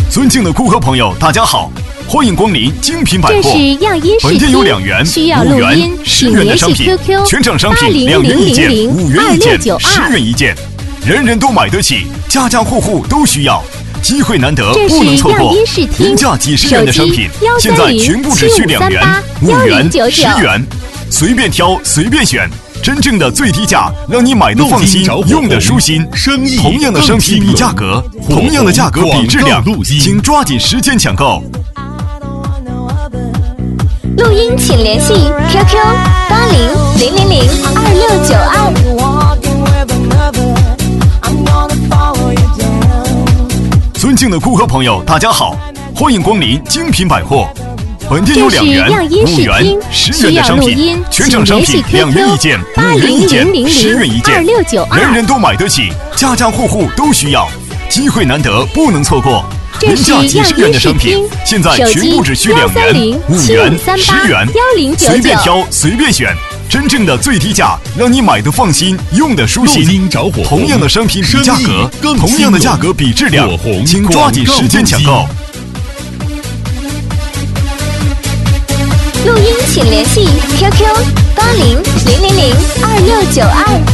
尊敬的顾客朋友，大家好，欢迎光临精品百货。 这是样音视本店有听， 2元、 需要 5 录元、 音， 10元的商品， QQ 全场商品2元一件、5元一件、10元一件，人人都买得起，家家户户都需要。机会难得，不能错过。原价几十元的商品，现在全部只需2元、5元、10元，随便挑，随便选。真正的最低价，让你买的放心，用的舒心。同样的商品比价格，同样的价格比质量，请抓紧时间抢购。 录音请联系 QQ 80002692。 尊敬的顾客朋友，大家好，欢迎光临精品百货。本店有2元、5元、10元的商品，全场商品2元一件、5元一件、10元一件，人人都买得起，家家户户都需要。机会难得，不能错过。原价几十元的商品，现在全部只需2元、5元、10元，随便挑，随便选。真正的最低价，让你买的放心，用的舒心。同样的商品比价格，同样的价格比质量，请抓紧时间抢购。 录音请联系 QQ80002692。